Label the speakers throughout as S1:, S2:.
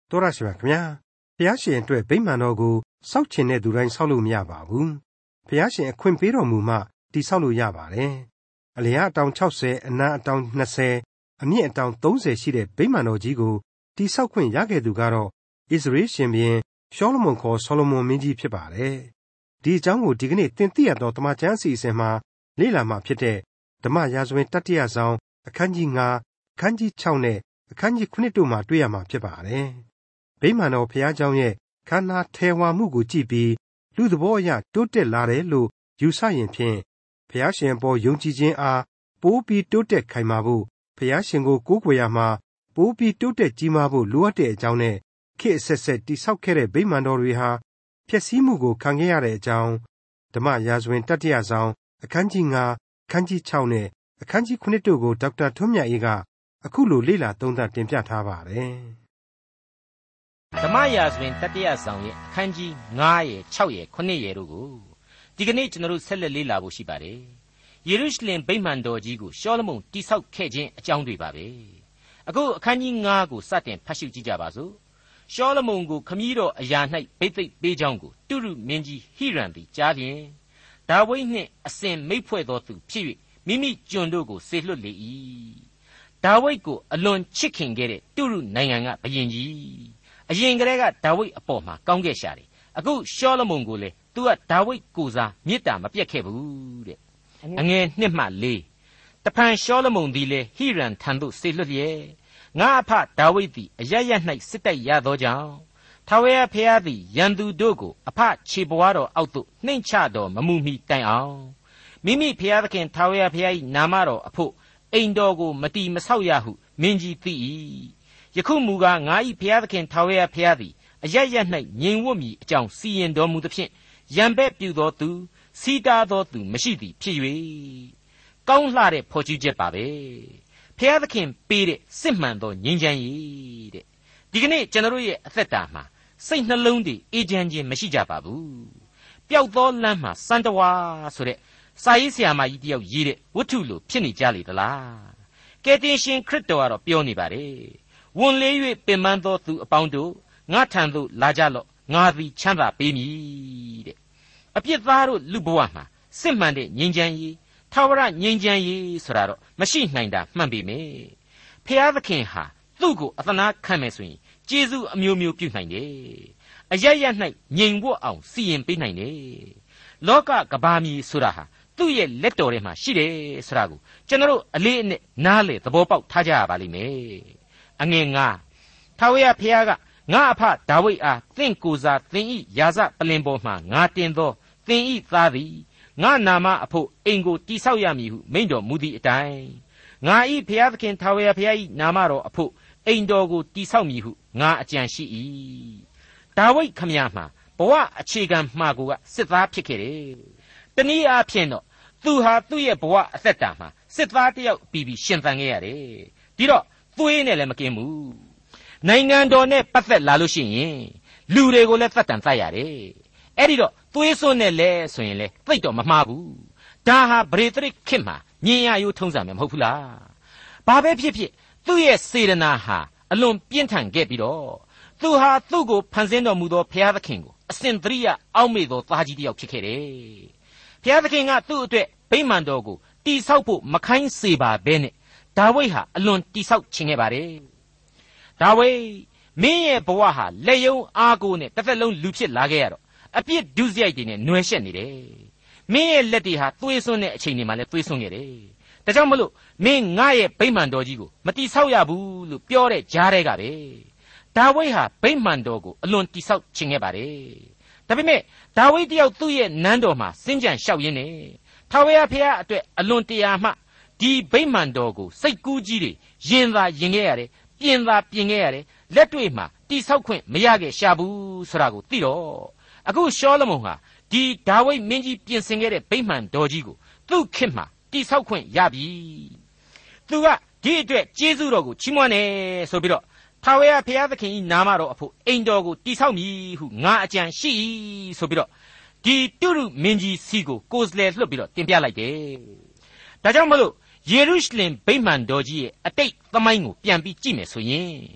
S1: တော်ရရှိပါခင်ဗျာဘုရားရှင်အတွက်ဗိမာန်တော်ကိုစောက်ချင်တဲ့သူတိုင်းဆောက်လို့မရပါဘူးဘုရားရှင်အခွင့်ပေးတော်မူမှတည်ဆောက်လို့ရပါတယ်အလျားအတောင်60အနားအတောင်20အမြင့်အတောင်30ရှိတဲ့ဗိမာန်တော်ကြီးကိုတည်ဆောက်ခွင့်ရခဲ့သူကတော့ဣသရေလရှင်ဘုရင်ရှောလမုန်ခေါ်ဆောလမုန်မင်းကြီးဖြစ်ပါတယ်ဒီအကြောင်းကိုဒီကနေ့သင်သိရသောဓမ္မကျမ်းအစီအစဉ်မှာလေ့လာမှဖြစ်တဲ့ဓမ္မရာဇဝင်တတိယဆောင်အခန်းကြီး9အခန်းကြီး6နဲ့အခန်းကြီး9တို့မှာတွေ့ရမှာဖြစ်ပါတယ်ဗိမာန်တော်ဘုရားကျောင်းရဲ့ခန္ဓာထေဝါမှုကိုကြည့်ပြီးလူသဘောအရတိုးတက်လာတယ်လို့ယူဆရင်ဖြင့်ဘုရားရှင်ပေါ်ယုံကြည်ခြင်းအားပိုးပြီးတိုးတက်ခိုင်မာဖို့ဘုရားရှင်ကိုကိုးကွယ်ရမှာပိုးပြီးတိုးတက်ကြီးမားဖို့လိုအပ်တဲ့အကြောင်းနဲ့ခေတ်အဆက်ဆက်တိဆောက်ခဲ့တဲ့ဗိမာန်တော်တွေဟာဖျက်ဆီးမှုကိုခံခဲ့ရတဲ့အကြောင်းဓမ္မရာဇဝင်တတိယဆောင်အခန်းကြီး9အခန်းကြီး6နဲ့အခန်းကြီး9တို့ကိုဒေါက်တာထွန်းမြတ်အေးကအခုလိုလေ့လာသုံးသပ်တင်ပြထားပါတယ်
S2: ဓမ္မရာဇဝင်တတိယဆောင်ရဲ့အခန်းကြီး9ရဲ့6ရဲ့9ရဲ့တို့ကိုဒီကနေ့ကျွန်တော်တို့ဆက်လက်လေ့လာဖို့ရှိပါတယ်ယေရုရှလင်ဗိမာန်တော်ကြီးကိုရှောလမုန်တိဆောက်ခဲ့ခြင်းအကြောင်းတွေပါပဲအခုအခန်းကြီး9ကိုစတင်ဖတ်ရှုကြည့်ကြပါစို့ရှောလမုန်ကိုခမည်းတော်အရာ၌ဗိသိက်ပေးကြောင်းကိုတုရုမင်းကြီးဟိရံသည်ကြားလျင်ဒါဝိဒ်နှင့်အစဉ်မိတ်ဖွဲ့သောသူဖြစ်၍မိမိကျွန်တို့ကိုစေလွှတ်လေ၏ဒါဝိဒ်ကိုအလွန်ချစ်ခင်ခဲ့တဲ့တုရုနိုင်ငံကဘုရင်ကြီးအရင်ကတည်းကဒါဝိဒ်အပေါ်မှာကောင်းကင်ရှာတယ်အခုရှောလမုန်ကိုလေသူကဒါဝိဒ်ကိုစားမေတ္တာမပြတ်ခဲ့ဘူးတဲ့အငယ်1မှ4တဖန်ရှောလမုန်သည်လေဟိရံထံသို့စေလွှတ်လျက်ငါအဖဒါဝိဒ်သည်အရရ၌စစ်တိုက်ရသောကြောင့်ထာဝရဘုရားသည်ရန်သူတို့ကိုအဖခြေပွားတော်အောက်သို့နှိမ့်ချတော်မမူမီတိုင်အောင်မိမိဘုရားသခင်ထာဝရဘုရား၏နာမတော်အဖို့အိမ်တော်ကိုမတီမဆောက်ရဟုမင်းကြီးသိ၏ယခုမူကားငါ၏ဘုရားသခင်ထာဝရဘုရားသည်အရရ၌ငြိမ်ဝတ်မည်အကြောင်းစီရင်တော်မူသဖြင့်ရန်ဘက်ပြုသောသူစီးတားသောသူမရှိသည်ဖြစ်၍ကောင်းလှတဲ့ဖော်ကျူးချက်ပါပဲဘုရားသခင်ပေးတဲ့စစ်မှန်သောငြိမ်းချမ်းရေးတဲ့ဒီကနေ့ကျွန်တော်ရဲ့အသက်တာမှာစိတ်နှလုံးတွေအေးချမ်းခြင်းမရှိကြပါဘူးပျောက်သောလမ်းမှာစံတဝါဆိုတဲ့စာရေးဆရာမကြီးတယောက်ရေးတဲ့ဝတ္ထုလိုဖြစ်နေကြလေသလားကယ်တင်ရှင်ခရစ်တော်ကတော့ပြောနေပါတယ်ဝန်လေး၍ပင်ပန်းသောသူအပေါင်းတို့ငါထံသို့လာကြလော့ငါသည်ချမ်းသာပေးမည်တဲ့အပြစ်သားတို့လူဘဝမှာစစ်မှန်တဲ့ငြိမ်းချမ်းရေးထာဝရငြိမ်းချမ်းရေးဆိုတာတော့မရှိနိုင်တာမှန်ပေမယ့်ဖျားသခင်ဟာသူ့ကိုအသနာခံမယ်ဆိုရင်ကျေးဇူးအမျိုးမျိုးပြုနိုင်တယ်အရရ၌ငြိမ်ဝတ်အောင်စီရင်ပေးနိုင်တယ်လောကကဘာမီဆိုတာဟာသူ့ရဲ့လက်တော်ထဲမှာရှိတယ်ဆိုတာကိုကျွန်တော်အလေးအနက်နားလေသဘောပေါက်ထားကြရပါလိမ့်မယ်အငယ်9ထာဝရဘုရားကငါအဖဒါဝိဒ်အားသင်ကိုယ်စားသင်ဤယာဇပလင်ပေါ်မှာငါတင်သောသင်ဤသားသည်ငါနာမအဖို့အိမ်ကိုတိဆောက်ရမည်ဟုမိန့်တော်မူသည့်အတိုင်းငါဤဘုရားသခင်ထာဝရဘုရားဤနာမတော်အဖို့အိမ်တော်ကိုတိဆောက်မည်ဟုငါအကြံရှိ၏ဒါဝိဒ်ခမည်းမှာဘဝအခြေခံမှာကိုကစစ်သားဖြစ်ခဲ့တယ်တနည်းအားဖြင့်တော့သူဟာသူ့ရဲ့ဘဝအသက်တာမှာစစ်သားတစ်ယောက်ပြီးရှင်သန်ခဲ့ရတယ်ဒီတော့သွေးနဲ့လည်းမကင်းဘူးနိုင်ငံတော်နဲ့ပတ်သက်လာလို့ရှိရင်လူတွေကိုလည်းသတ်တန်သတ်ရတယ်အဲ့ဒီတော့သွေးစွန်းနဲ့လဲဆိုရင်လည်းသိတော့မမှားဘူးဒါဟာဗရေတရိခေတ်မှာညင်ရယိုးထုံးစံပဲမဟုတ်ဘူးလားဘာပဲဖြစ်ဖြစ်သူ့ရဲ့စေတနာဟာအလွန်ပြင်းထန်ခဲ့ပြီးတော့သူဟာသူ့ကိုဖန်ဆင်းတော်မူသောဘုရားသခင်ကိုအစဉ်သတိရအောက်မေ့သောသားကြီးတစ်ယောက်ဖြစ်ခဲ့တယ်ဘုရားသခင်ကသူ့အတွက်ဗိမာန်တော်ကိုတိဆောက်ဖို့မခိုင်းစေပါဘဲနဲ့ဒါဝိဒ်ဟာအလွန်တိဆောက်ခြင်းခဲ့ပါတယ်ဒါဝိဒ်မင်းရဲ့ဘဝဟာလက်ယုံအားကိုနဲ့တစ်သက်လုံးလူဖြစ်လာခဲ့ရတော့အပြစ်ဒုစရိုက်တွေနဲ့နှွယ်ရှက်နေတယ်မင်းရဲ့လက်တွေဟာသွေးစွန်းတဲ့အချိန်တွေမှာလည်းသွေးစွန်းခဲ့တယ်ဒါကြောင့်မလို့မင်းငါရဲ့ဗိမာန်တော်ကြီးကိုမတိဆောက်ရဘူးလို့ပြောတဲ့ကြားတဲ့ကပဲဒါဝိဒ်ဟာဗိမာန်တော်ကိုအလွန်တိဆောက်ခြင်းခဲ့ပါတယ်ဒါပေမဲ့ဒါဝိဒ်တယောက်သူ့ရဲ့နန်းတော်မှာစင်ကြံလျှောက်ရင်းနဲ့ထာဝရဘုရားအတွက်အလွန်တရာမှဒီဗိမာန်တော်ကိုစိတ်ကူးကြီးတွေရင်သာရင်ခဲ့ရတယ်ပြင်သာပြင်ခဲ့ရတယ်လက်တွေ့မှာတိဆောက်ခွင့်မရခဲ့ရှာဘူးဆိုတာကိုသိတော့အခုရှောလမုန်ဟာဒီဒါဝိဒ်မင်းကြီးပြင်ဆင်ခဲ့တဲ့ဗိမာန်တော်ကြီးကိုသူ့ခေတ်မှာတိဆောက်ခွင့်ရပြီသူကဒီအတွက်ကျေးဇူးတော်ကိုချီးမွမ်းတယ်ဆိုပြီးတော့ထာဝရဘုရားသခင်၏နာမတော်အဖို့အိမ်တော်ကိုတိဆောက်မည်ဟုငါအကြံရှိ၏ဆိုပြီးတော့ဒီတုရုမင်းကြီးစီကိုကိုယ်စလဲလွှတ်ပြီးတော့တင်ပြလိုက်တယ်ဒါကြောင့်မလို့ယေရုရှလင်ဗိမာန်တော်ကြီးရဲ့အတိတ်သမိုင်းကိုပြန်ပြီးကြည့်မယ်ဆိုရင်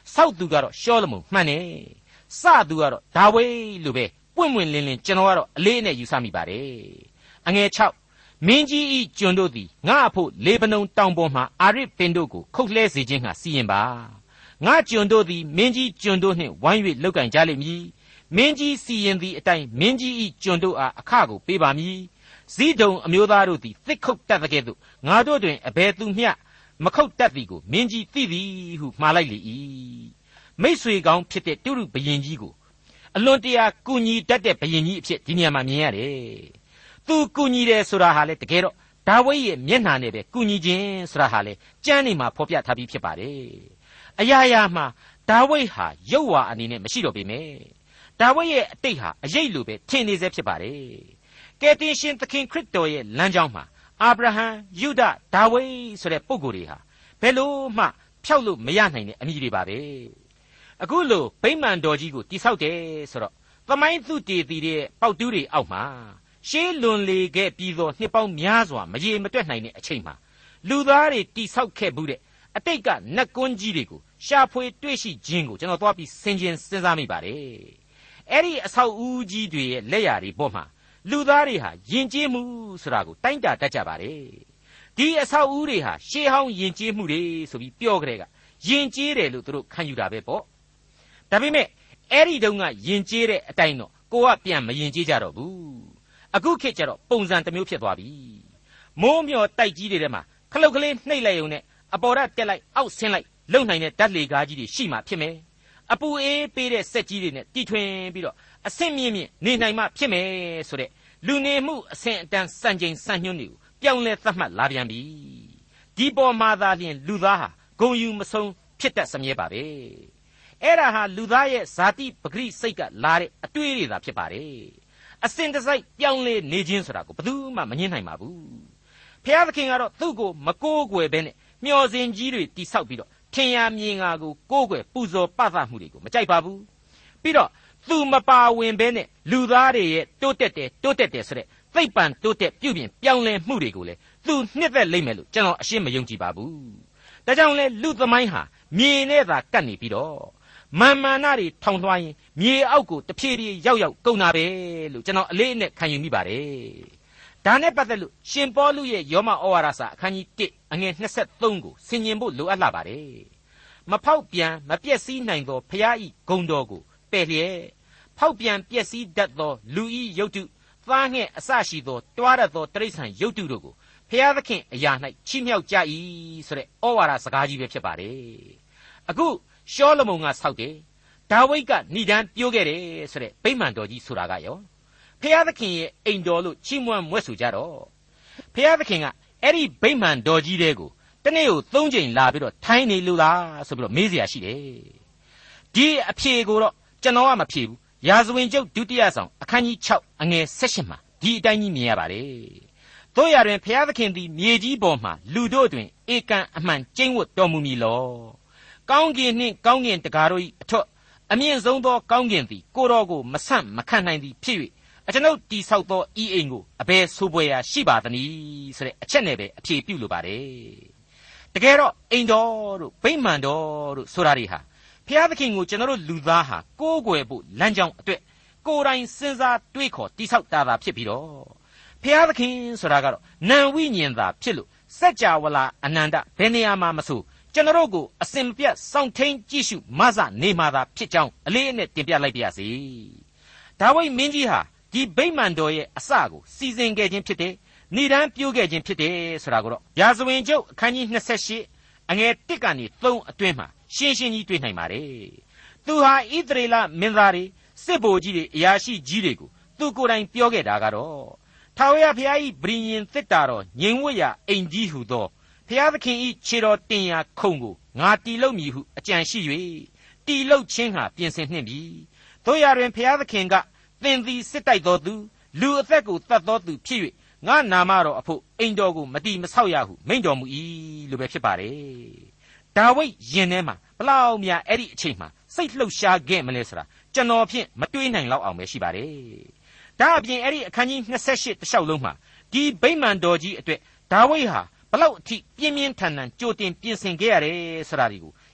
S2: စောက်သူကတော့ရှောလမုန်မှန်တယ်စသူကတော့ဒါဝိလို့ပဲပွင့်ပွင့်လင်းလင်းကျွန်တော်ကတော့အလေးနဲ့ယူဆမိပါတယ်အငယ်6မင်းကြီးဤကျွန်တို့သည်ငါအဖို့လေဗနုန်တောင်ပေါ်မှအာရစ်ပင်တို့ကိုခုတ်လှဲစေခြင်းဟာစီရင်ပါငါကျွန်တို့သည်မင်းကြီးကျွန်တို့နှင့်ဝိုင်း၍လောက်ကင်ကြလိမ့်မည်မင်းကြီးစီရင်သည့်အတိုင်းမင်းကြီးဤကျွန်တို့အားအခကိုပေးပါမည်ဇိဒုံအမျိုးသားတို့သည်သစ်ခုတ်တတ်တဲ့ကဲ့သို့ငါတို့တွင်အဘယ်သူမျှမခုတ်တတ်သည်ကိုမင်းကြီးသိသည်ဟုမှားလိုက်လေ၏မိတ်ဆွေကောင်းဖြစ်တဲ့တုရုဘုရင်ကြီးကိုအလွန်တရာကူညီတတ်တဲ့ဘုရင်ကြီးအဖြစ်ဒီနေရာမှာမြင်ရတယ်သူကူညီတယ်ဆိုတာဟာလေတကယ်တော့ဒါဝိဒ်ရဲ့မျက်နှာနဲ့ပဲကူညီခြင်းဆိုတာဟာလေကျမ်းနေမှာဖော်ပြထားပြီးဖြစ်ပါတယ်အရာရာမှာဒါဝိဒ်ဟာရုပ်ဝါအနေနဲ့မရှိတော့ပေမဲ့ဒါဝိဒ်ရဲ့အတိတ်ဟာအရေးလိုပဲထင်နေစေဖြစ်ပါတယ်ကယ်တင်ရှင်သခင်ခရစ်တော်ရဲ့လမ်းကြောင်းမှာအာဗြဟံယုဒဒါဝိဒ်ဆိုတဲ့ပုဂ္ဂိုလ်တွေဟာဘယ်လို့မှဖျောက်လို့မရနိုင်တဲ့အမည်တွေပါပဲအခုလိုဗိမာန်တော်ကြီးကိုတိဆောက်တယ်ဆိုတော့သမိုင်းသူတေတီရဲ့ပေါက်တူးတွေအောက်မှာရှေးလွန်လေခဲ့ပြီးသောနှစ်ပေါင်းများစွာမရေမတွက်နိုင်တဲ့အချိန်မှာလူသားတွေတိဆောက်ခဲ့မှုတဲ့အတိတ်ကနတ်ကွန်းကြီးတွေကိုရှာဖွေတွေ့ရှိခြင်းကိုကျွန်တော်သွားပြီးစဉ်းစားမိပါတယ်အဲ့ဒီအဆောက်အဦကြီးတွေရဲ့လက်ရာတွေပေါ်မှာလူသားတွေဟာယဉ်ကျေးမှုဆိုတာကိုတိုင်းတာတတ်ကြပါတယ်ဒီအဆောက်အဦတွေဟာရှေးဟောင်းယဉ်ကျေးမှုတွေဆိုပြီးပြောကြတဲ့ကယဉ်ကျေးတယ်လို့သူတို့ခံယူတာပဲပေါ့ဒါပေမဲ့အဲ့ဒီတုန်းကယဉ်ကျေးတဲ့အတိုင်းတော့ကိုကပြန်မယဉ်ကျေးကြတော့ဘူးအခုခေတ်ကျတော့ပုံစံတစ်မျိုးဖြစ်သွားပြီမိုးမျောတိုက်ကြီးတွေထဲမှာခလုတ်ကလေးနှိပ်လိုက်ုံနဲ့အပေါ်ဓာတ်တက်လိုက်အောက်ဆင်းလိုက်လုံနိုင်တဲ့ဓာတ်လေကားကြီးတွေရှိမှဖြစ်မယ်အပူအေးပေးတဲ့စက်ကြီးတွေနဲ့တီထွင်ပြီးတော့အဆင့်မြင့်နေနိုင်မှဖြစ်မယ်ဆိုတဲ့လူနေမှုအဆင့်အတန်းစံချိန်စံညွှန်းတွေကိုပြောင်းလဲသတ်မှတ်လာပြန်ပြီဒီပေါ်မှာသာလျှင်လူသားဟာဂုဏ်ယူမဆုံးဖြစ်တတ်စမြဲပါပဲအဲ့ဒါဟာလူသားရဲ့ဇာတိပဂရိစိတ်ကလာတဲ့အတွေးတွေသာဖြစ်ပါတယ်အစဉ်တစိုက်ပြောင်းလဲနေခြင်းဆိုတာကိုဘယ်သူမှမငြင်းနိုင်ပါဘူးဖျားသခင်ကတော့သူ့ကိုမကိုးကွယ်ဘဲနဲ့မျော်စင်ကြီးတွေတိဆောက်ပြီးတော့ထင်ရမြင်ငါကိုကိုးကွယ်ပူဇော်ပသမှုတွေကိုမကြိုက်ပါဘူးပြီးတော့သူမပါဝင်ဘဲနဲ့လူသားတွေရဲ့တိုးတက်တယ်ဆိုတဲ့သိပ္ပံတိုးတက်ပြုပြင်ပြောင်းလဲမှုတွေကိုလေသူနှစ်သက်လိမ့်မယ်လို့ကျွန်တော်အရှင်းမယုံကြည်ပါဘူးဒါကြောင့်လေလူသမိုင်းဟာမြေနဲ့သာကပ်နေပြီးတော့မာနတွေထောင်လွှားရင်မြေအောက်ကိုတဖြည်းဖြည်းရောက်ကုန်တာပဲလို့ကျွန်တော်အလေးအနက်ခံယူမိပါတယ်ဒါနဲ့ပတ်သက်လို့ရှင်ပေါလုရဲ့ယောမဩဝါဒစာအခန်းကြီး1အငယ်23ကိုဆင်ញင်ဖို့လိုအပ်လာပါတယ်မဖောက်ပြန်မပျက်စီးနိုင်သောဖျားဤဂုဏ်တော်ကိုပယ်လျက်ဖောက်ပြန်ပျက်စီးတတ်သောလူဤရုပ်တုသားငှက်အစရှိသောတွားရသောတိရစ္ဆာန်ရုပ်တုတို့ကိုဖျားသခင်အရာ၌ချီးမြှောက်ကြ၏ဆိုတဲ့ဩဝါဒစကားကြီးပဲဖြစ်ပါတယ်အခုရှောလမုန်ကဆောက်တယ်ဒါဝိဒ်ကဏိဒံပြိုးခဲ့တယ်ဆိုတဲ့ဗိမာန်တော်ကြီးဆိုတာကရောဖျားသခင်ရဲ့အိမ်တော်လို့ချီးမွမ်းမွဲ့ဆိုကြတော့ဖျားသခင်ကအဲ့ဒီဗိမာန်တော်ကြီးတွေကိုတနေ့ကို3ချိန်လာပြီးတော့ထိုင်းနေလို့လားဆိုပြီးတော့မေးเสียရှိတယ်ဒီအဖြေကိုတော့ကျွန်တော်ကမဖြေဘူးရာဇဝင်ကျုပ်ဒုတိယဆောင်အခန်းကြီး6အငယ်18မှာဒီအတိုင်းကြီးမြင်ရပါတယ်တို့ရတွင်ဖျားသခင်သည်မြေကြီးပေါ်မှာလူတို့တွင်ဧကန်အမှန်ကျင့်ဝတ်တော်မူမည်လောကောင်းကင်နှင့်ကောင်းကင်တကာတို့၏အထွတ်အမြင့်ဆုံးသောကောင်းကင်သည်ကိုတော်ကိုမဆန့်မခံနိုင်သည်ဖြစ်၍အကျွန်ုပ်တိဆောက်သောဤအိမ်ကိုအဘယ်ဆိုပွဲရာရှိပါသနည်းဆိုတဲ့အချက်နဲ့ပဲအဖြေပြုလိုပါတယ်တကယ်တော့အိမ်တော်တို့ဗိမာန်တော်တို့ဆိုတာတွေဟာဖျားသခင်ကိုကျွန်တော်တို့လူသားဟာကိုးကွယ်ဖို့လမ်းကြောင်းအတွက်ကိုယ်တိုင်စဉ်းစားတွေးခေါ်တိဆောက်တာသာဖြစ်ပြီးတော့ဖျားသခင်ဆိုတာကတော့နံဝိညာဉ်သာဖြစ်လို့စัจ java လာအနန္တဘယ်နေရာမှာမဆိုကျွန်တော်တို့ကိုအစဉ်မပြတ်စောင့်ထိန်ကြည့်ရှုမဆနေမှသာဖြစ်ကြောင်းအလေးအနက်တင်ပြလိုက်ပါရစေဒါဝိဒ်မင်းကြီးဟာဒီဗိမာန်တော်ရဲ့အစကိုစီစဉ်ခဲ့ခြင်းဖြစ်တယ်ဏိဒံပြိုးခဲ့ခြင်းဖြစ်တယ်ဆိုတာကိုတော့ရာဇဝင်ကျုပ်အခန်းကြီး28အငယ်1ကနေ3အတွင်းမှာရှင်းရှင်းကြီးတွေ့နိုင်ပါတယ်သူဟာဣသရေလမင်းသားတွေစစ်ဗိုလ်ကြီးတွေအရာရှိကြီးတွေကိုသူကိုယ်တိုင်ပြောခဲ့တာကတော့ထာဝရဘုရား၏ဗြိဉ္ဉ်သစ်တာတော်ငြိမ်ဝတ်ရာအိမ်ကြီးဟုသောဖျားသခင်ဤခြေတော်တင်ရာခုံကိုငါတီလုတ်မည်ဟုအကြံရှိ၍တီလုတ်ခြင်းဟာပြင်ဆင်နှင့်ပြီတို့ရတွင်ဖျားသခင်ကသင်သည်စစ်တိုက်တော်သူလူအသက်ကိုတတ်တော်သူဖြစ်၍ငါနာမတော်အဖို့အိမ်တော်ကိုမတီမဆောက်ရဟုမိန့်တော်မူ၏လို့ပဲဖြစ်ပါတယ်ဒါဝိဒ်ရင်ထဲမှာဘလောက်များအဲ့ဒီအချိန်မှာစိတ်လှုပ်ရှားခဲ့မလဲဆိုတာကျွန်တော်ဖြင့်မတွေးနိုင်လောက်အောင်ပဲရှိပါတယ်ဒါအပြင်အဲ့ဒီအခန်းကြီး28တလျှောက်လုံးမှာဒီဗိမာန်တော်ကြီးအတွက်ဒါဝိဒ်ဟာဘလောက်အထိပြင်းပြင်းထန်ထန်ကြိုတင်ပြင်ဆင်ခဲ့ရတယ်ဆိုတာဒီကို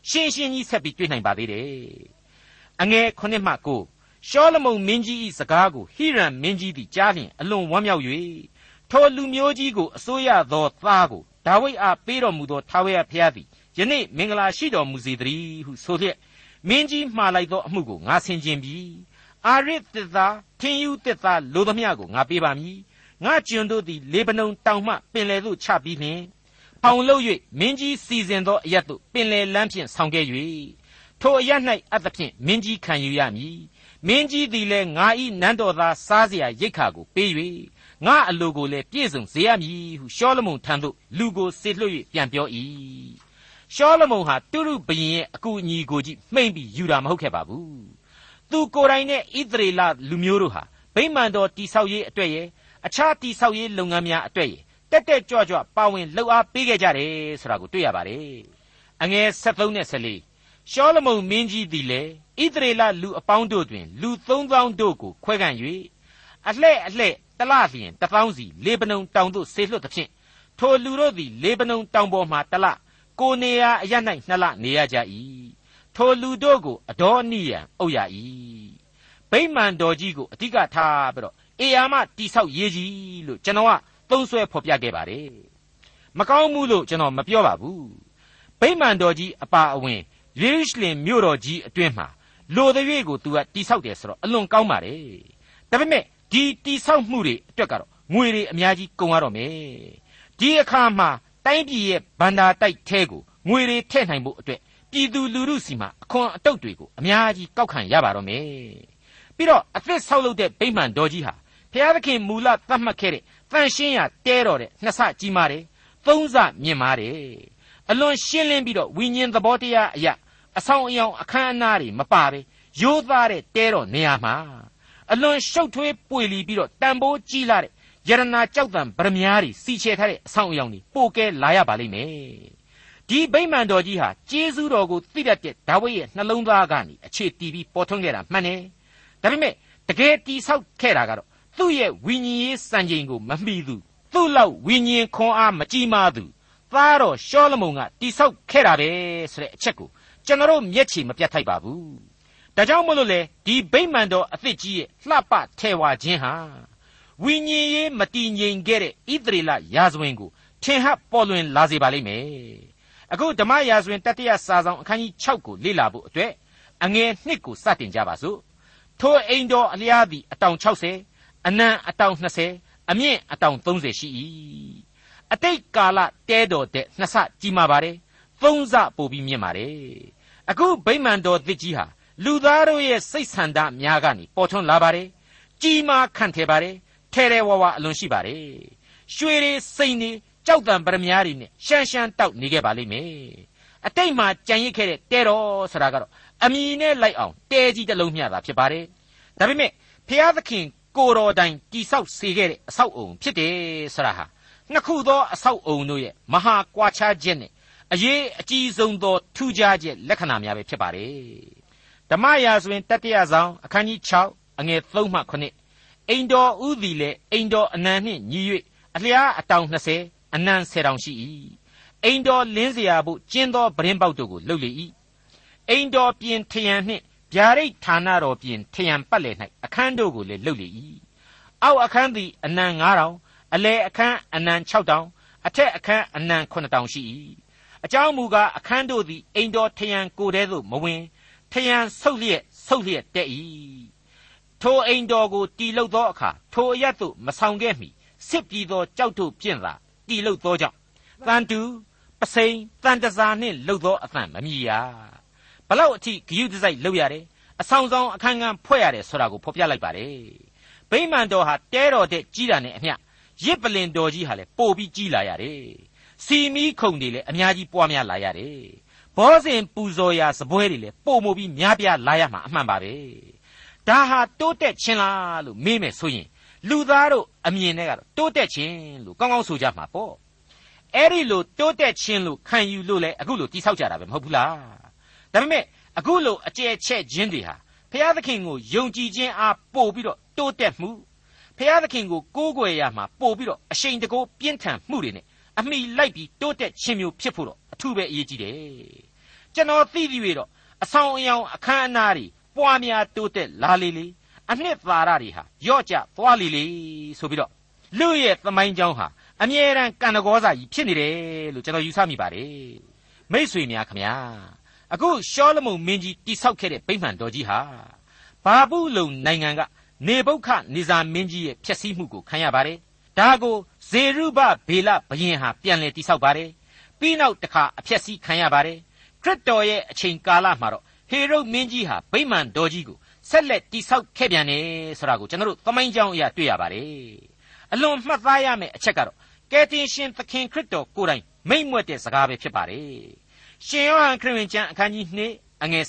S2: ရှင်းရှင်းကြီးဆက်ပြီးတွေ့နိုင်ပါသေးတယ်အငယ်9မှ9ရှောလမုန်မင်းကြီး၏စကားကိုဟိရံမင်းကြီးသည်ကြားလျင်အလွန်ဝမ်းမြောက်၍ထိုလူမျိုးကြီးကိုအစိုးရသောသားကိုဒါဝိဒ်အားပေးတော်မူသောထာဝရဘုရားသည်ယနေ့မင်္ဂလာရှိတော်မူစေတည်းဟုဆိုလျက်မင်းကြီးမှားလိုက်သောအမှုကိုငါဆင်ခြင်ပြီအာရစ်တစ်သားထင်းယူတစ်သားလိုသမျှကိုငါပေးပါမည်ငါကျွန်တို့သည်လေဗနုန်တောင်မှပင်လယ်သို့ချပြီးလျှင်ဖောင်လုပ်၍မင်းကြီးစီစဉ်သောအရတ်သို့ပင်လယ်လမ်းဖြင့်ဆောင်ခဲ့၍ထိုအရတ်၌အသဖြင့်မင်းကြီးခံယူရမည်မင်းကြီးသည်လည်းငါ၏နန်းတော်သားစားเสียရိတ်ခါကိုပေး၍ငါအလိုကိုလည်းပြည့်စုံစေရမည်ဟုရှောလမုန်ထံသို့လူကိုစေလွှတ်၍ပြန်ပြော၏ရှောလမုန်ဟာတုရုဘုရင်ရဲ့အကူအညီကိုကြည့်မှိမ့်ပြီးယူတာမဟုတ်ခဲ့ပါဘူးသူကိုယ်တိုင်နဲ့ဣသရေလလူမျိုးတို့ဟာဗိမာန်တော်တိဆောက်ရေးအတွက်ရဲ့အခြားတိဆောက်ရေးလုပ်ငန်းများအတွက်ရဲ့တက်တက်ကြွကြွပါဝင်လှုပ်အားပေးခဲ့ကြတယ်ဆိုတာကိုတွေ့ရပါတယ်အငယ်73နဲ့74ရှောလမုန်မင်းကြီးသည်လည်းဣသရေလလူအပေါင်းတို့တွင်လူ3000တို့ကိုခွဲခန့်၍အလှဲ့တလလျင်1000စီလေဗနုန်တောင်သို့ဆေလွှတ်သဖြင့်ထိုလူတို့သည်လေဗနုန်တောင်ပေါ်မှတလကိုနေရာအရ၌2လနေရကြ၏ထိုလူတို့ကိုအဒေါနိယံအုပ်ရ၏ဗိမာန်တော်ကြီးကိုအဓိကထားပြီးတော့အေယာမတိဆောက်ရေးကြီးလို့ကျွန်တော်ကသုံးဆွဲဖော်ပြခဲ့ပါတယ်မကောင်းမှုလို့ကျွန်တော်မပြောပါဘူးဗိမာန်တော်ကြီးအပါအဝင်ယေရုရှလင်မြို့တော်ကြီးအတွင်းမှာလိုတဲ့၍ကိုသူကတိဆောက်တယ်ဆိုတော့အလွန်ကောင်းပါတယ်ဒါပေမဲ့ဒီတိဆောက်မှုတွေအတွက်ကတော့ငွေတွေအများကြီးကုန်ရတော့မယ်ဒီအခါမှာတိုင်းပြည်ရဲ့ဗန္ဒာတိုက်ထဲကိုငွေတွေထည့်နိုင်ဖို့အတွက်ပြည်သူလူထုစီမှာအခွန်အတုပ်တွေကိုအများကြီးကောက်ခံရပါတော့မယ်ပြီးတော့အသစ်ဆောက်လုပ်တဲ့ဗိမာန်တော်ကြီးဟာဘုရားသခင်မူလသတ်မှတ်ခဲ့တဲ့တန်ရှင်းရာတဲတော်တဲ့နှစ်ဆကြီးမားတယ်သုံးဆမြင့်မားတယ်အလွန်ရှင်းလင်းပြီးတော့ဝိညာဉ်သဘောတရားအရာအဆောင်အယောင်အခမ်းအနားတွေမပါပဲရိုးသားတဲ့တဲတော်နေရာမှာအလွန်ရှုပ်ထွေးပွေလီပြီးတော့တန်ဖိုးကြီးလာတဲ့ယရနာကြောက်တံဗရမ ्या တွေစီချဲထားတဲ့အဆောင်အယောင်တွေပိုကဲလာရပါလိမ့်မယ်ဒီဗိမာန်တော်ကြီးဟာကျေးဇူးတော်ကိုသိတတ်တဲ့ဒါဝိဒ်ရဲ့နှလုံးသားကနေအခြေတည်ပြီးပေါ်ထွန်းခဲ့တာမှန်တယ်ဒါပေမဲ့တကယ်တိဆောက်ခဲ့တာကတော့သူ့ရဲ့ဝိညာဉ်ရေးစံချိန်ကိုမမီသူသူ့လောက်ဝိညာဉ်ခွန်အားမကြီးမားသူသားတော်ရှောလမုန်ကတိဆောက်ခဲ့တာပဲဆိုတဲ့အချက်ကိုကျွန်တော်မျက်ခြေမပြတ်ထိုက်ပါဘူးဒါကြောင့်မို့လို့လေဒီဗိမာန်တော်အသစ်ကြီးရဲ့လှပထဲဝါခြင်းဟာဝိညာဉ်ရေးမတည်ငြိမ်ခဲ့တဲ့ဣသရေလရာဇဝင်ကိုထင်ဟပ်ပေါ်လွင်လာစေပါလိမ့်မယ်အခုဓမ္မရာဇဝင်တတိယစာဆောင်အခန်းကြီး6ကိုလေ့လာဖို့အတွက်အငယ်1ကိုစတင်ကြပါစို့ထိုအိမ်တော်အလျားသည်အတောင်60အနံအတောင်20အမြင့်အတောင်30ရှိ၏အတိတ်ကာလတဲတော်တဲ့နှစ်ဆကြီးမာပါတယ်သုံးဆပိုပြီးမြင့်ပါတယ်အခုဗိမာန်တော်သစ်ကြီးဟာလူသားတို့ရဲ့စိတ်ဆန္ဒများကနေပေါ်ထွန်းလာပါတယ်ကြီးမားခန့်ထည်ပါတယ်ထဲထဲဝါဝါအလွန်ရှိပါတယ်ရွှေတွေစိန်တွေကြောက်တံပရမ ्या တွေနဲ့ရှမ်းရှမ်းတောက်နေခဲ့ပါလိမ့်မယ်အတိတ်မှာကြံရစ်ခဲ့တဲ့တဲတော်ဆိုတာကတော့အမီနဲ့လိုက်အောင်တဲကြီးတစ်လုံးမျှတာဖြစ်ပါတယ်ဒါပေမဲ့ဖျားသခင်ကိုတော်တိုင်တိဆောက်စေခဲ့တဲ့အဆောက်အုံဖြစ်တယ်ဆိုတာဟာနှစ်ခုသောအဆောက်အုံတို့ရဲ့မဟာကွာခြားချက်နဲ့အရေးအကြီးဆုံးသောထူးခြားချက်လက္ခဏာများပဲဖြစ်ပါတယ်ဓမ္မရာဇဝင်တတိယဆောင်အခန်းကြီး6အငယ်3မှ9အိမ်တော်ဥသည်လည်းအိမ်တော်အနံနှင့်ညီ၍အလျားအတောင်20အနံ10တောင်ရှိ၏အိမ်တော်လင်းเสียဖို့ကျင်းသောပရင်ပေါက်တို့ကိုလှုပ်လေ၏အိမ်တော်ပြင်ထရန်နှင့်ဗျာဒိတ်ဌာနတော်ပြင်ထရန်ပတ်လည်၌အခန်းတို့ကိုလည်းလှုပ်လေ၏အောက်အခန်းသည်အနံ9တောင်အလယ်အခန်းအနံ6တောင်အထက်အခန်းအနံ9တောင်ရှိ၏အကြောင်းမူကားအခန်းတို့သည်အိမ်တော်ထရန်ကိုယ်တည်းသို့မဝင်ထရန်ဆုတ်လျက်တက်၏ထိုအိမ်တော်ကိုတီလုတ်သောအခါထိုအရတ်သို့မဆောင်ခဲ့မီစစ်ပြီးသောကြောက်တို့ဖြင့်သာတီလုတ်သောကြောင့်တန်တူပစိန်တန်တစားနှင့်လှုပ်သောအသံမမြည်ရဘလောက်အထိဂယုတစိုက်လှုပ်ရတယ်အဆောင်ဆောင်အခန်းခန်းဖွဲ့ရတယ်ဆိုတာကိုဖော်ပြလိုက်ပါတယ်ဗိမာန်တော်ဟာတဲတော်တဲ့ကြီးတာနဲ့အမျှရစ်ပလင်တော်ကြီးဟာလည်းပို့ပြီးကြီးလာရတယ်စီမီခုံတွေလည်းအများကြီးပွားများလာရတယ်ဘောဇင်ပူဇော်ရာစပွဲတွေလည်းပို့မို့ပြီးများပြားလာရမှာအမှန်ပါပဲဒါဟာတိုးတက်ခြင်းလားလို့မေးမယ်ဆိုရင်လူသားတို့အမြင်နဲ့ကတော့တိုးတက်ခြင်းလို့ကောင်းကောင်းဆိုကြမှာပေါ့အဲ့ဒီလိုတိုးတက်ခြင်းလို့ခံယူလို့လဲအခုလိုတိဆောက်ကြတာပဲမဟုတ်ဘူးလားဒါပေမဲ့အခုလိုအကျယ်ချက်ခြင်းတွေဟာဘုရားသခင်ကိုယုံကြည်ခြင်းအားပို့ပြီးတော့တိုးတက်မှုဘုရားသခင်ကိုကိုးကွယ်ရမှာပို့ပြီးတော့အရှိန်တကိုးပြင်းထန်မှုတွေနဲ့အမိလိုက်ပြီးတိုးတက်ခြင်းမျိုးဖြစ်ဖို့တော့အထူးပဲအရေးကြီးတယ်ကျွန်တော်သိသိ၍တော့အဆောင်အယောင်အခမ်းအနားတွေပွားများတိုးတက်လာလေလေအနှစ်သာရတွေဟာရော့ကျသွားလေလေဆိုပြီးတော့လူရဲ့သမိုင်းကြောင်းဟာအမြဲတမ်းကံတကောစာကြီးဖြစ်နေတယ်လို့ကျွန်တော်ယူဆမိပါတယ်မိတ်ဆွေများခင်ဗျာအခုရှောလမုန်မင်းကြီးတိဆောက်ခဲ့တဲ့ဗိမာန်တော်ကြီးဟာဘာဘူးလုံနိုင်ငံကနေဗုခဒ်နေဇာမင်းကြီးရဲ့ဖျက်ဆီးမှုကိုခံရပါတယ်ဒါကိုဇေရုဘဗေလဘုရင်ဟာပြန်လည်တိဆောက်ပါတယ်ပြီးနောက်တစ်ခါအဖျက်ဆီးခံရပါတယ်ခရစ်တော်ရဲ့အချိန်ကာလမှာတော့ဟေရုဒ်မင်းကြီးဟာဗိမာန်တော်ကြီးကိုဆက်လက်တိဆောက်ခဲ့ပြန်တယ်ဆိုတာကိုကျွန်တော်တို့သမိုင်းကြောင်းအရာတွေ့ရပါတယ်အလွန်မှတ်သားရမယ့်အချက်ကတော့ကယ်တင်ရှင်သခင်ခရစ်တော်ကိုယ်တိုင်မိန့်မြွက်တဲ့စကားပဲဖြစ်ပါတယ်ရှင်ယောဟန်ခရစ်ဝင်ကျမ်းအခန်းကြီး2အငယ်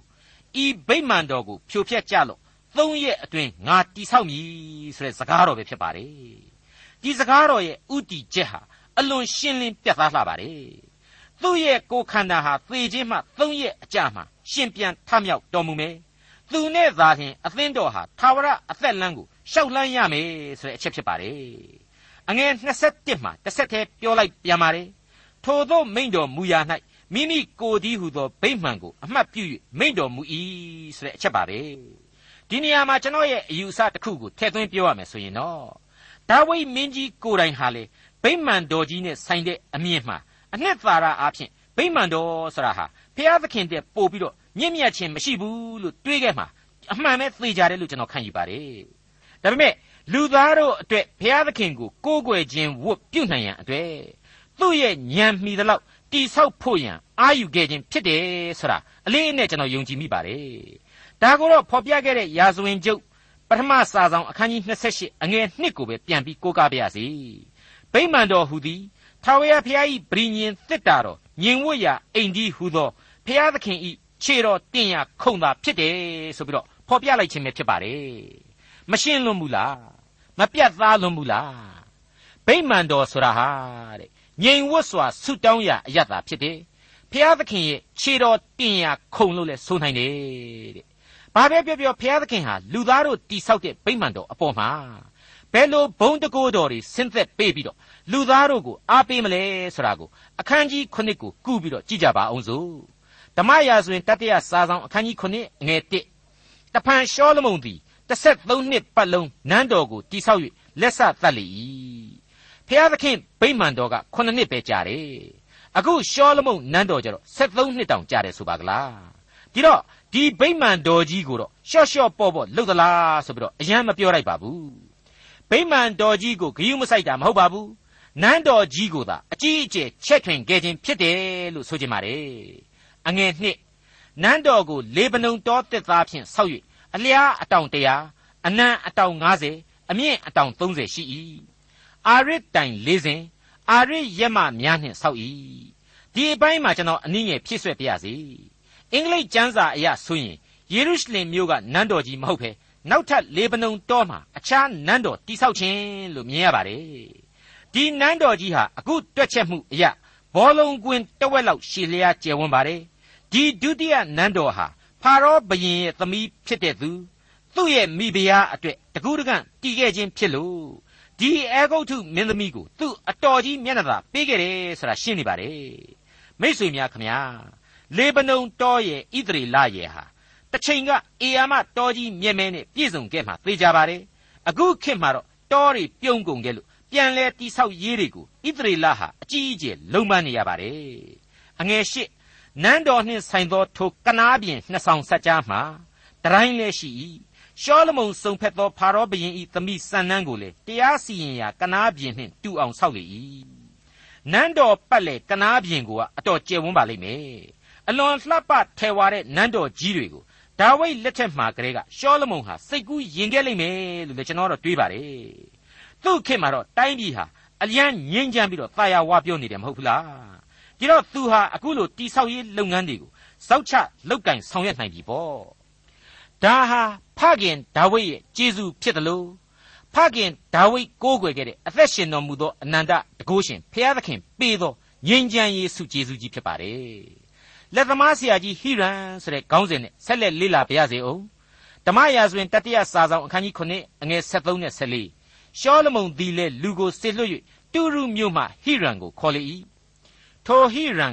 S2: 19ဤဗိမာန်တော်ကိုဖြိုဖျက်ကြလော့3ရက်အတွင်းငါတိဆောက်မည်ဆိုတဲ့စကားတော်ပဲဖြစ်ပါတယ်ဒီစကားတော်ရဲ့ဥတီချက်ဟာအလွန်ရှင်းလင်းပြတ်သားလှပါတယ်သူ့ရဲ့ကိုယ်ခန္ဓာဟာသေခြင်းမှ3ရက်အကြာမှရှင်ပြန်ထမြောက်တော်မူမယ်သူနဲ့သာလျှင်အသင်းတော်ဟာသာဝရအသက်လမ်းကိုရှောက်လှမ်းရမယ်ဆိုတဲ့အချက်ဖြစ်ပါတယ်အငယ်21မှာတစ်ဆက်တည်းပြောလိုက်ပြန်ပါတယ်ထိုသောမိန့်တော်မူရာ၌မိမိကိုယ်တည်းဟူသောဗိမာန်ကိုအမှတ်ပြု၍မိန့်တော်မူ၏ဆိုတဲ့အချက်ပါပဲဒီနေရာမှာကျွန်တော်ရဲ့အယူအဆတစ်ခုကိုထည့်သွင်းပြောရမယ်ဆိုရင်တော့ဒါဝိဒ်မင်းကြီးကိုယ်တိုင်ဟာလေဗိမာန်တော်ကြီးနဲ့ဆိုင်တဲ့အမြင်မှာအနှစ်သာရအားဖြင့်ဗိမာန်တော်ဆိုတာဟာဘုရားသခင်တည်းပို့ပြီးတော့မြင့်မြတ်ခြင်းမရှိဘူးလို့တွေးခဲ့မှာအမှန်ပဲသိကြတယ်လို့ကျွန်တော်ခံယူပါတယ်ဒါပေမဲ့လူသားတို့အတွက်ဘုရားသခင်ကိုကိုးကွယ်ခြင်းဝတ်ပြုနိုင်ရန်အတွက်သူ့ရဲ့ဉာဏ်မှီသလောက်တိဆောက်ဖို့ရန်အာယူခဲ့ခြင်းဖြစ်တယ်ဆိုတာအလေးအနက်ကျွန်တော်ယုံကြည်မိပါတယ်ဒါကိုတော့ဖော်ပြခဲ့တဲ့ရာဇဝင်ကျုပ်ပထမစာဆောင်အခန်းကြီး28အငယ်1ကိုပဲပြန်ပြီးကိုးကားပါရစေဗိမာန်တော်ဟူသည်ထာဝရဘုရား၏ပရိညင်သစ်တာတော်ညင်ဝတ်ရာအိမ်ကြီးဟူသောဘုရားသခင်၏ခြေတော်တင်ရာခုံသာဖြစ်တယ်ဆိုပြီးတော့ဖော်ပြလိုက်ခြင်းပဲဖြစ်ပါတယ်မရှင်းလွန်ဘူးလားမပြတ်သားလွန်ဘူးလားဗိမာန်တော်ဆိုတာဟာတဲ့ငြိမ်ဝတ်စွာဆုတောင်းရာအရသာဖြစ်တယ်ဘုရားသခင်ရဲ့ခြေတော်တင်ရာခုံလို့လည်းဆိုနိုင်တယ်တဲ့ဘာပဲပြောပြောဘုရားသခင်ဟာလူသားတို့တိဆောက်တဲ့ဗိမာန်တော်အပေါ်မှာဘယ်လိုဘုံတကိုးတော်တွေဆင်းသက်ပေးပြီးတော့လူသားတို့ကိုအားပေးမလဲဆိုတာကိုအခန်းကြီး9ကိုကူးပြီးတော့ကြည့်ကြပါအောင်စို့ဓမ္မရာဇဝင်တတိယစာဆောင်အခန်းကြီး9အငယ်1တဖန်ရှောလမုန်သည်13နှစ်ပတ်လုံးနန်းတော်ကိုတိဆောက်၍လက်ဆသတ်လေ၏ဘုရားသခင်ဗိမာန်တော်က9နှစ်ပဲကြာတယ်အခုရှောလမုန်နန်းတော်ကျတော့13နှစ်တောင်ကြာတယ်ဆိုပါကလားဒီတော့ဒီဗိမာန်တော်ကြီးကိုတော့ရှော့ရှော့ပေါ့ပေါ့လှုပ်သလားဆိုပြီးတော့အယံမပြောလိုက်ပါဘူးဗိမာန်တော်ကြီးကိုဂရုမစိုက်တာမဟုတ်ပါဘူးနန်းတော်ကြီးကိုသာအကြီးအကျယ်ချက်ထွင်ခဲ့ခြင်းဖြစ်တယ်လို့ဆိုကြပါတယ်အငယ်နှစ်နန်းတော်ကိုလေဗနုန်တောတစ်သားဖြင့်ဆောက်၍အလျားအတောင်100အနံအတောင်90အမြင့်အတောင်30ရှိ၏အာရစ်တိုင်4စဉ်အာရစ်ရက်မများနှင့်ဆောက်၏ဒီအပိုင်းမှာကျွန်တော်အနည်းငယ်ဖြည့်ဆွက်ပြရစီအင်္ဂလိပ်ကျမ်းစာအရဆိုရင်ယေရုရှလင်မြို့ကနန်းတော်ကြီးမဟုတ်ဘဲနောက်ထပ်လေဗနုန်တောမှာအခြားနန်းတော်တိဆောက်ခြင်းလို့မြင်ရပါတယ်ဒီနန်းတော်ကြီးဟာအခုတွက်ချက်မှုအရဘောလုံးကွင်းတဝက်လောက်ရှည်လျားကျယ်ဝန်းပါတယ်ဒီဒုတိယနန်းတော်ဟာဖာရောဘုရင်ရဲ့သမီးဖြစ်တဲ့သူ့ရဲ့မိဖုရားအတွက်တကူးတကန့်တည်ခဲ့ခြင်းဖြစ်လို့ဒီအေဂုတ်ထုမင်းသမီးကိုသူ့အတော်ကြီးမျက်နှာသာပေးခဲ့တယ်ဆိုတာရှင်းနေပါတယ်မိတ်ဆွေများခင်ဗျာလေဗနုန်တောရဲ့ဣသရေလရဲ့ဟာတစ်ချိန်ကအေယာမတောကြီးမြဲမဲနဲ့ပြည့်စုံခဲ့မှာသိကြပါတယ်အခုခေတ်မှာတော့တောတွေပြုံးကုန်ခဲ့လို့ပြန်လဲတိဆောက်ရေးတွေကိုဣသရေလဟာအကြီးအကျယ်လုံမနေရပါတယ်အငယ်၈နန်းတော်နှင့်ဆိုင်သောထိုကနားပြင်နှစ်ဆောင်ဆက်ကြားမှာတတိုင်းလည်းရှိ၏ရှောလမုန်စုံဖက်သောဖာရောဘုရင်၏သမီးစံနန်းကိုလည်းတရားစီရင်ရာကနားပြင်နှင့်တူအောင်ဆောက်လေ၏နန်းတော်ပတ်လေကနားပြင်ကအတော်ကျယ်ဝန်းပါလိမ့်မယ်အလွန်လှပထဲဝါတဲ့နန်းတော်ကြီးတွေကိုဒါဝိဒ်လက်ထက်မှာကလေးကရှောလမုန်ဟာစိတ်ကူးယဉ်ခဲ့လိမ့်မယ်လို့လည်းကျွန်တော်တို့တွေးပါတယ်သူ့ခေတ်မှာတော့တိုင်းပြည်ဟာအလျံငြိမ်းချမ်းပြီးတော့သာယာဝပြောနေတယ်မဟုတ်ဘူးလားဒီတော့သူဟာအခုလိုတိဆောက်ရေးလုပ်ငန်းတွေကိုဇောက်ချလုပ်ကင်ဆောင်ရွက်နိုင်ပြီပေါ့ဒါဟာဖခင်ဒါဝိဒ်ရဲ့ကျေးဇူးဖြစ်တယ်လို့ဖခင်ဒါဝိဒ်ကိုးကွယ်ခဲ့တဲ့အသက်ရှင်တော်မူသောအနန္တတကုရှင်ဘုရားသခင်ပေးသောငြိမ်းချမ်းရေးဆုကျေးဇူးကြီးဖြစ်ပါတယ်လက်သမားဆရာကြီးဟိရန်ဆိုတဲ့ခေါင်းစဉ်နဲ့ဆက်လက်လေ့လာပါရစေအောင်ဓမ္မရာဇဝင်တတိယစာဆောင်အခန်းကြီး9အငယ်73နဲ့14ရှောလမုန်သည်လည်းလူကိုစေလွှတ်၍တူရုမြို့မှဟိရန်ကိုခေါ်လေ၏ထိုဟိရန်က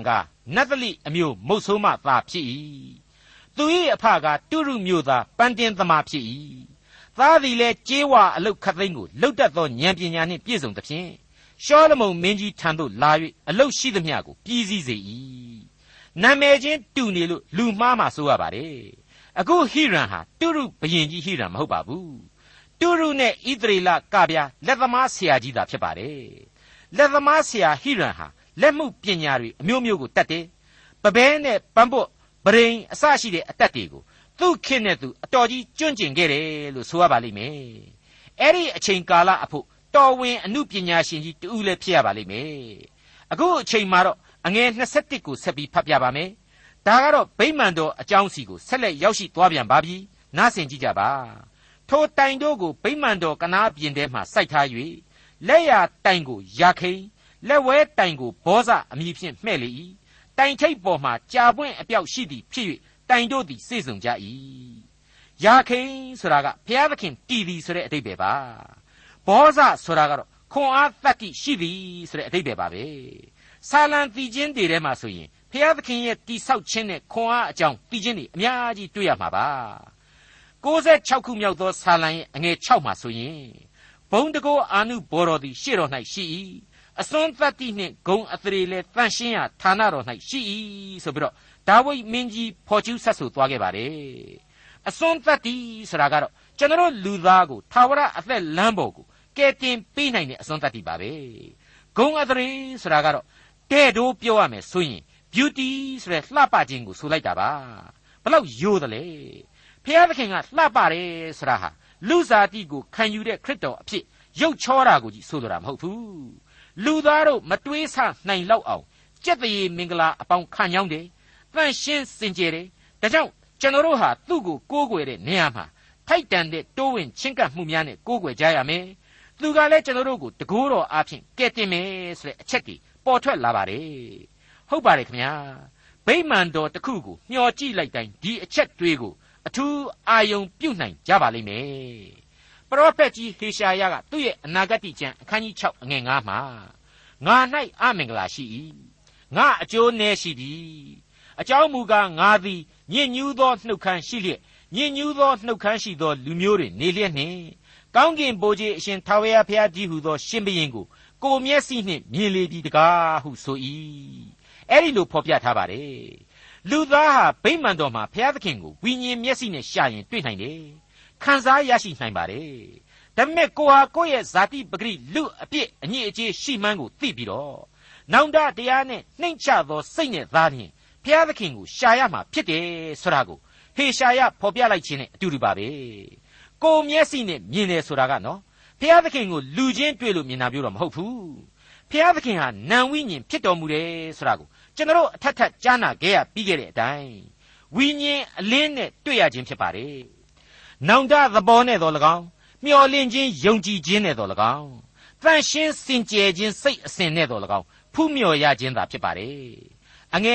S2: နတ်သလိအမျိုးမုတ်ဆိုးမသားဖြစ်၏သူ၏အဖကတုရုမျိုးသားပန်းတင်သမားဖြစ်၏သားသည်လည်းကြေးဝါအလုတ်ခတ်သိမ်းကိုလှုပ်တတ်သောဉာဏ်ပညာနှင့်ပြည့်စုံသဖြင့်ရှောလမုန်မင်းကြီးထံသို့လာ၍အလုတ်ရှိသမျှကိုပြီးစီးစေ၏နာမည်ချင်းတူနေလို့လူမှားမှဆိုရပါတယ်အခုဟိရန်ဟာတုရုဘုရင်ကြီးဟိရန်မဟုတ်ပါဘူးတုရုနဲ့ဣသရေလကဗျာလက်သမားဆရာကြီးသာဖြစ်ပါတယ်လက်သမားဆရာဟိရန်ဟာလက်မှုပညာတွေအမျိုးမျိုးကိုတတ်တယ်ပပဲနဲ့ပန်းပုတ်ပရိန်အစရှိတဲ့အတတ်တွေကိုသူ့ခေတ်နဲ့သူအတော်ကြီးကျွန့်ကျင်ခဲ့တယ်လို့ဆိုရပါလိမ့်မယ်အဲ့ဒီအချိန်ကာလအဖို့တော်ဝင်အမှုပညာရှင်ကြီးတူလည်းဖြစ်ရပါလိမ့်မယ်အခုအချိန်မှာတော့အငယ်21ကိုဆက်ပြီးဖတ်ပြပါမယ်ဒါကတော့ဗိမာန်တော်အကြောင်းစီကိုဆက်လက်ရောက်ရှိသွားပြန်ပါပြီနားဆင်ကြည့်ကြပါထိုတိုင်တို့ကိုဗိမာန်တော်ကနားပြင်ထဲမှစိုက်ထား၍လက်ရတိုင်ကိုယာခိန်လက်ဝဲတိုင်ကိုဘောဇအမည်ဖြင့်မှဲ့လေ၏တိုင်ထိပ်ပေါ်မှကြာပွင့်အပြောက်ရှိသည်ဖြစ်၍တိုင်တို့သည်စေ့စုံကြ၏ယာခိန်ဆိုတာကဘုရားသခင်တည်သည်ဆိုတဲ့အဓိပ္ပာယ်ပါဘောဇဆိုတာကတော့ခွန်အားသတ္တိရှိသည်ဆိုတဲ့အဓိပ္ပာယ်ပါပဲဆာလံတည်ခြင်းတွေထဲမှာဆိုရင်ဘုရားသခင်ရဲ့တိဆောက်ခြင်းနဲ့ခွန်အားအကြောင်းတည်ခြင်းတွေအများကြီးတွေ့ရမှာပါ66ခုမြောက်သောဆာလံရဲ့အငယ်6မှာဆိုရင်ဘုံတကောအာနုဘော်တော်သည်ရှေ့တော်၌ရှိ၏အစွန်းသတ္တိနှင့်ဂုံအသရေလည်းတန့်ရှင်းရာဌာနတော်၌ရှိ၏ဆိုပြီးတော့ဒါဝိဒ်မင်းကြီးဖော်ကျူးဆက်ဆိုသွားခဲ့ပါတယ်အစွန်းသတ္တိဆိုတာကတော့ကျွန်တော်လူသားကိုထာဝရအသက်လမ်းပေါ်ကိုကယ်တင်ပေးနိုင်တဲ့အစွန်းသတ္တိပါပဲဂုံအသရေဆိုတာကတော့တဲ့တို့ပြောရမယ်ဆိုရင် beauty ဆိုတဲ့လှပခြင်းကိုဆိုလိုက်တာပါဘလောက်ရိုးသလဲဖျားသခင်ကလှပတယ်ဆိုတာဟာလူစားတိကိုခံယူတဲ့ခရစ်တော်အဖြစ်ရုပ်ချောတာကိုကြီးဆိုလိုတာမဟုတ်ဘူးလူသားတို့မတွေးဆနိုင်လောက်အောင်ကြက်တရေမင်္ဂလာအပေါင်းခံကြောင်းတယ်တန့်ရှင်းစင်ကြယ်တယ်ဒါကြောင့်ကျွန်တော်တို့ဟာသူ့ကိုကိုးကွယ်တဲ့နေရာမှာထိုက်တန်တဲ့တိုးဝင်ချင်းကပ်မှုများနဲ့ကိုးကွယ်ကြရမယ်သူကလည်းကျွန်တော်တို့ကိုတကိုးတော်အားဖြင့်ကယ်တင်မယ်ဆိုတဲ့အချက်ကြီးပေါ်ထွက်လာပါတယ်ဟုတ်ပါတယ်ခင်ဗျာဗိမာန်တော်တစ်ခုကိုမျှော်ကြည့်လိုက်တိုင်းဒီအချက်တွေကိုအထူးအာယုံပြုတ်နိုင်ကြပါလိမ့်မယ်ပရောဖက်ကြီးဟေရှာယကသူ့ရဲ့အနာဂတ်ကျမ်းအခန်းကြီး6အငယ်9မှာငါ၌အမင်္ဂလာရှိ၏ငါအကျိုးနည်းရှိသည်အကြောင်းမူကားငါသည်ညစ်ညူးသောနှုတ်ခမ်းရှိလျက်ညစ်ညူးသောနှုတ်ခမ်းရှိသောလူမျိုးတွေနေလျက်နှင့်ကောင်းကင်ဘိုးကြီးအရှင်ထာဝရဘုရားကြီးဟုသောရှင်ဘုရင်ကိုမျက်စိနှင့်မြင်လေပြီတကားဟုဆို၏အဲ့ဒီလိုဖော်ပြထားပါတယ်လူသားဟာဗိမာန်တော်မှာဘုရားသခင်ကိုဝိညာဉ်မျက်စိနဲ့ရှာရင်တွေ့နိုင်တယ်ခံစားရရှိနိုင်ပါတယ်ဒါပေမဲ့ကိုဟာကိုယ့်ရဲ့ဇာတိပဂရိလူအပြစ်အညစ်အကြေးရှိမှန်းကိုသိပြီးတော့နောင်တတရားနဲ့နှိမ့်ချသောစိတ်နဲ့သားဖြင့်ဘုရားသခင်ကိုရှာရမှာဖြစ်တယ်ဆိုတာကိုဟေရှာယဖော်ပြလိုက်ခြင်းနဲ့အတူတူပါပဲကိုမျက်စိနဲ့မြင်တယ်ဆိုတာကနော်ဘုရားသခင်ကိုလူချင်းတွေ့လို့မြင်တာမျိုးတော့မဟုတ်ဘူးဘုရားသခင်ဟာနံဝိညာဉ်ဖြစ်တော်မူတယ်ဆိုတာကိုကျွန်တော်အထက်ထပ်ကြားနာခဲ့ရပြီးခဲ့တဲ့အတိုင်းဝိညာဉ်အလင်းနဲ့တွေ့ရခြင်းဖြစ်ပါတယ်နောင်တသဘောနဲ့တော်၎င်းမျှော်လင့်ခြင်းယုံကြည်ခြင်းနဲ့တော်၎င်းတန်ရှင်းစင်ကြယ်ခြင်းစိတ်အစဉ်နဲ့တော်၎င်းဖူးမြော်ရခြင်းသာဖြစ်ပါတယ်အငယ်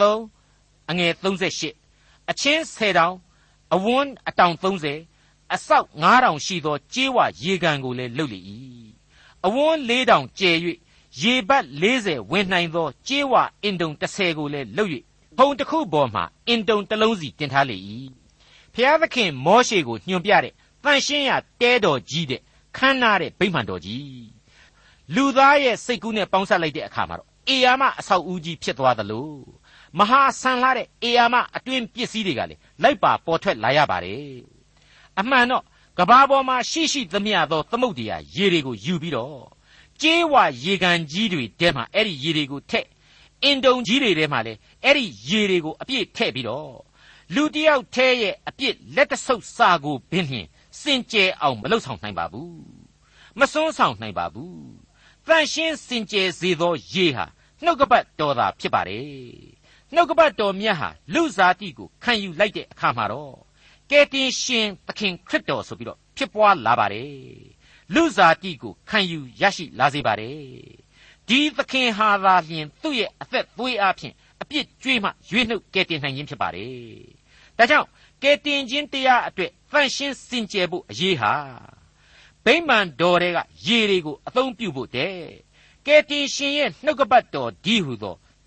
S2: 23အငယ်38အချင်း10တောင်အဝန်းအတောင်30အဆောက်9000ရှိသောကြေးဝရေကန်ကိုလည်းလှုပ်လေ၏အဝန်း4000ကျယ်၍ရေဘတ်40ဝင်နိုင်သောကြေးဝအင်တုံ30ကိုလည်းလှုပ်၍ဘုံတစ်ခုပေါ်မှအင်တုံတစ်လုံးစီတင်ထားလေ၏ဖျားသခင်မောရှေကိုညွှန်ပြတဲ့တန်ရှင်းရတဲတော်ကြီးတဲ့ခမ်းနားတဲ့ဗိမာန်တော်ကြီးလူသားရဲ့စိတ်ကူးနဲ့ပေါင်းစပ်လိုက်တဲ့အခါမှာတော့အေယာမအဆောက်ဦးကြီးဖြစ်သွားသလိုမဟာဆန်လာတဲ့အေယာမအတွင်းပစ္စည်းတွေကလည်းလိုက်ပါပေါ်ထွက်လာရပါတယ်အမှန်တော့ကဘာပေါ်မှာရှိသမျှသောသမုဒ္ဒရာရေတွေကိုယူပြီးတော့ကြေးဝရေကန်ကြီးတွေထဲမှာအဲ့ဒီရေတွေကိုထည့်အင်တုံကြီးတွေထဲမှာလည်းအဲ့ဒီရေတွေကိုအပြည့်ထည့်ပြီးတော့လူတယောက်ထဲရဲ့အပြည့်လက်တဆုပ်စာကိုဘင်းလျင်စင်ကြယ်အောင်မလှုပ်ဆောင်နိုင်ပါဘူးမစွန်းဆောင်နိုင်ပါဘူးတန်ရှင်းစင်ကြယ်စေသောရေဟာနှုတ်ကပတ်တော်သာဖြစ်ပါတယ်နှုတ်ကပတ်တော်မြတ်ဟာလူစားတိကိုခံယူလိုက်တဲ့အခါမှာတော့ကယ်တင်ရှင်သခင်ခရစ်တော်ဆိုပြီးတော့ဖြစ်ပွားလာပါတယ်လူစားတိကိုခံယူရရှိလာစေပါတယ်ဒီသခင်ဟာသာလျှင်သူ့ရဲ့အသက်သွေးအားဖြင့်အပြစ်ကြွေးမှရွေးနှုတ်ကယ်တင်နိုင်ခြင်းဖြစ်ပါတယ်ဒါကြောင့်ကယ်တင်ခြင်းတရားအတွက်သန့်ရှင်းစင်ကြယ်ဖို့အရေးဟာဗိမာန်တော်တွေကရေတွေကိုအသုံးပြုဖို့တဲ့ကယ်တင်ရှင်ရဲ့နှုတ်ကပတ်တော်ဒီဟုသော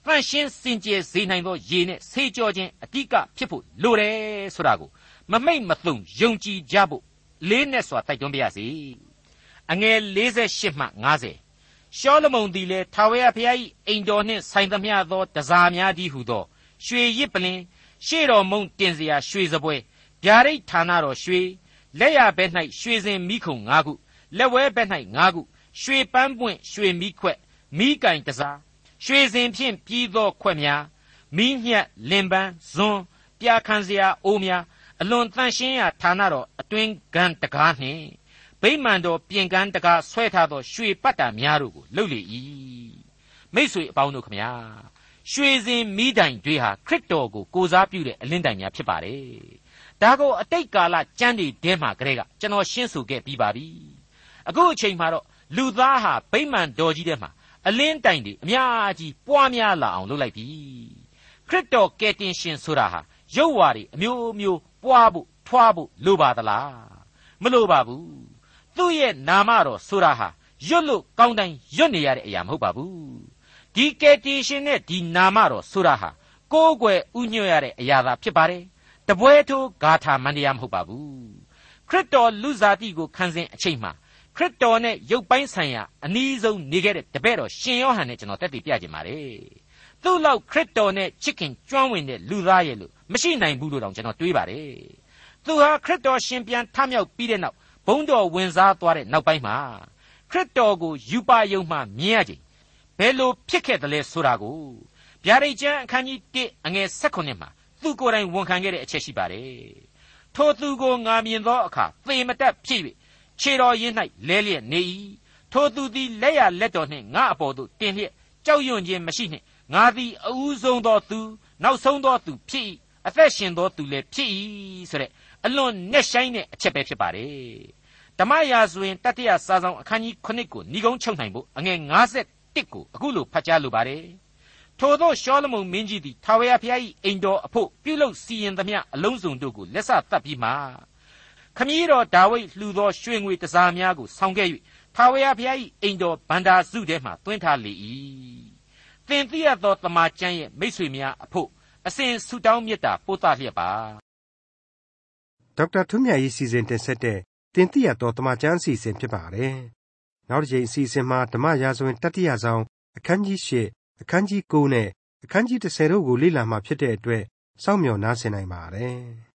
S2: တန်ရှင်းစင်ကြယ်စေနိုင်သောရေနဲ့ဆေးကြောခြင်းအဓိကဖြစ်ဖို့လိုတယ်ဆိုတာကိုမမိတ်မသုံယုံကြည်ကြဖို့လေးနဲ့စွာတိုက်တွန်းပါရစေအငယ်48မှ50ရှောလမုန်သည်လည်းထာဝရဘုရား၏အိမ်တော်နှင့်ဆိုင်သမျှသောတစားများသည်ဟုသောရွှေရစ်ပလင်ရှေ့တော်မုံတင်စရာရွှေစပွဲဗျာဒိတ်ဌာနတော်ရွှေလက်ရဘက်၌ရွှေစင်မိခုံ၅ခုလက်ဝဲဘက်၌၅ခုရွှေပန်းပွင့်ရွှေမိခွက်မိကင်တစားရွှေစင်ဖြင့်ပြီးသောခွက်များမိညက်လင်ပန်းဇွန်းပြာခံစရာအိုးများအလွန်တန်ရှင်းရာဌာနတော်အတွင်းကန်းတကားနှင့်ဗိမာန်တော်ပြင်ကန်းတကားဆွဲထားသောရွှေပတ်တာများတို့ကိုလှုပ်လေ၏မိတ်ဆွေအပေါင်းတို့ခမညာရွှေစင်မိတိုင်တွေဟာခရစ်တော်ကိုကိုးစားပြုတဲ့အလင်းတိုင်များဖြစ်ပါတယ်ဒါကိုအတိတ်ကာလကျမ်းတွေထဲမှာကလေးကကျွန်တော်ရှင်းဆိုခဲ့ပြီးပါပြီအခုအချိန်မှာတော့လူသားဟာဗိမာန်တော်ကြီးထဲမှာအလင်းတိုင်တွေအများကြီးပွားများလာအောင်လုပ်လိုက်ပြီခရစ်တော်ကယ်တင်ရှင်ဆိုတာဟာရုပ်ဝါတွေအမျိုးမျိုးပွားဖို့ထွားဖို့လိုပါသလားမလိုပါဘူးသူ့ရဲ့နာမတော်ဆိုတာဟာရွတ်လို့ကောင်းတိုင်းရွတ်နေရတဲ့အရာမဟုတ်ပါဘူးဒီကယ်တင်ရှင်နဲ့ဒီနာမတော်ဆိုတာဟာကိုးကွယ်ဥညွှတ်ရတဲ့အရာသာဖြစ်ပါတယ်တပွဲထိုးဂါထာမန္တရားမဟုတ်ပါဘူးခရစ်တော်လူစားတိကိုခံစဉ်အချိန်မှာခရစ်တော်နဲ့ရုပ်ပိုင်းဆိုင်ရာအနည်းဆုံးနေခဲ့တဲ့တပည့်တော်ရှင်ယောဟန်နဲ့ကျွန်တော်တက်တည်ပြခြင်းပါတယ်သူ့လောက်ခရစ်တော်နဲ့ချစ်ခင်ကျွမ်းဝင်တဲ့လူသားရဲ့လို့မရှိနိုင်ဘူးလို့တောင်ကျွန်တော်တွေးပါတယ်သူဟာခရစ်တော်ရှင်ပြန်ထမြောက်ပြီးတဲ့နောက်ဘုန်းတော်ဝင်စားသွားတဲ့နောက်ပိုင်းမှာခရစ်တော်ကိုယူပါယုံမှမြင်ရခြင်းဘယ်လိုဖြစ်ခဲ့တယ်လဲဆိုတာကိုဗျာဒိတ်ကျမ်းအခန်းကြီး1အငယ်18မှာသူကိုယ်တိုင်ဝန်ခံခဲ့တဲ့အချက်ရှိပါတယ်ထိုသူကိုငါမြင်သောအခါသေမတတ်ဖြစ်၍ခြေတော်ရင်း၌လဲလျက်နေ၏ထိုသူသည်လက်ရလက်တော်နှင့်ငါအပေါ်သို့တင်လျက်ကြောက်ရွံ့ခြင်းမရှိနှင့်ငါသည်အဦးဆုံးသောသူနောက်ဆုံးသောသူဖြစ်၏အသက်ရှင်သောသူလည်းဖြစ်၏ဆိုတဲ့အလွန်နဲ့ဆိုင်တဲ့အချက်ပဲဖြစ်ပါတယ်ဓမ္မရာဇဝင်တတိယစာဆောင်အခန်းကြီး9ကိုညီကုန်းချုပ်နိုင်ဖို့အငယ်51ကိုအခုလိုဖတ်ကြားလိုပါတယ်ထိုသောရှောလမုန်မင်းကြီးသည်ထာဝရဘုရား၏အိမ်တော်အဖို့ပြုလုပ်စီရင်သမျှအလုံးစုံတို့ကိုလက်ဆသတ်ပြီးမှခမည်းတော်ဒါဝိဒ်လှူသောရွှေငွေတစားများကိုဆောင်ခဲ့၍ထာဝရဘုရား၏အိမ်တော်ဗန္ဒာစုထဲမှသွင်းထားလေ၏သင်သိရသောတမန်ကျမ်းရဲ့မိတ်ဆွေများအဖို့အစဉ်ဆုတောင်းမေတ္တာပို့သလျက်ပါ
S1: ဒေါက်တာထွန်းမြတ်ရေးစီစဉ်တင်ဆက်တဲ့တင်သိရသောတမန်ကျမ်းအစီအစဉ်ဖြစ်ပါတယ်နောက်တစ်ချိန်အစီအစဉ်မှာဓမ္မရာဇဝင်တတိယဆောင်အခန်းကြီး8အခန်းကြီး9နဲ့အခန်းကြီး10တို့ကိုလေ့လာမှဖြစ်တဲ့အတွက်စောင့်မျှော်နားဆင်နိုင်ပါတယ်